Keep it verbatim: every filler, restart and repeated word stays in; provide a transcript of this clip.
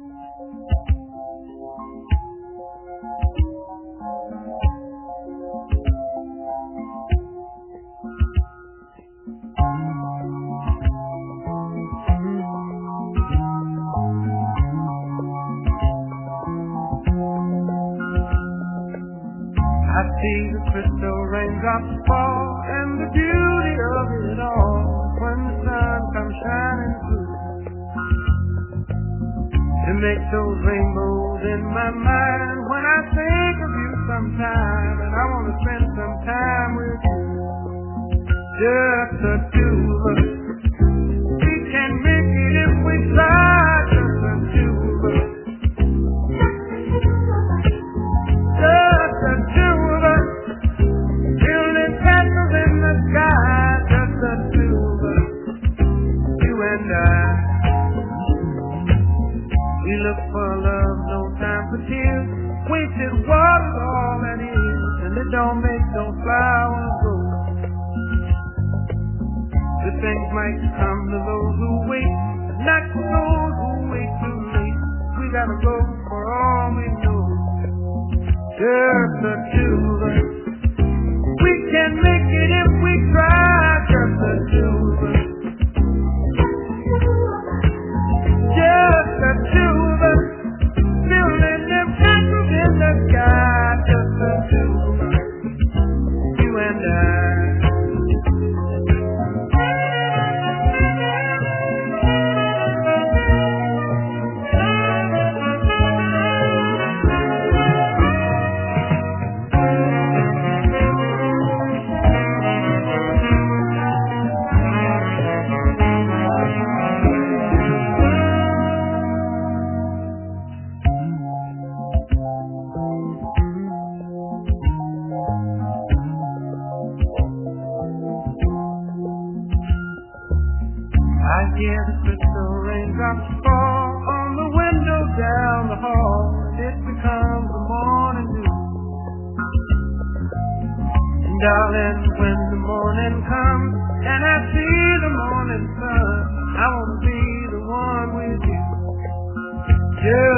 I see the crystal raindrops fall and the beauty of it all when the sun comes shining through. It makes those rainbows in my mind when I think of you sometime, and I want to spend some time with you. Just the two of us. We can make it if we try. Just the two of us. Just the two of us. Building castles in the sky. Just the two of us. You and I. We look for love, no time for tears. Wasted water's all that is, and it don't make no flowers grow. Good things might come to those who wait, but not for those who wait too late. We gotta go for all we know. Just the two of us. We can make it if we try. Just the two of us. Just the two of us. Building them castles in the sky. Just the two of us. You and I. I hear the crystal raindrops fall on the window down the hall. It becomes the morning dew. And darling, when the morning comes and I see the morning sun, I want to be the one with you. Yeah.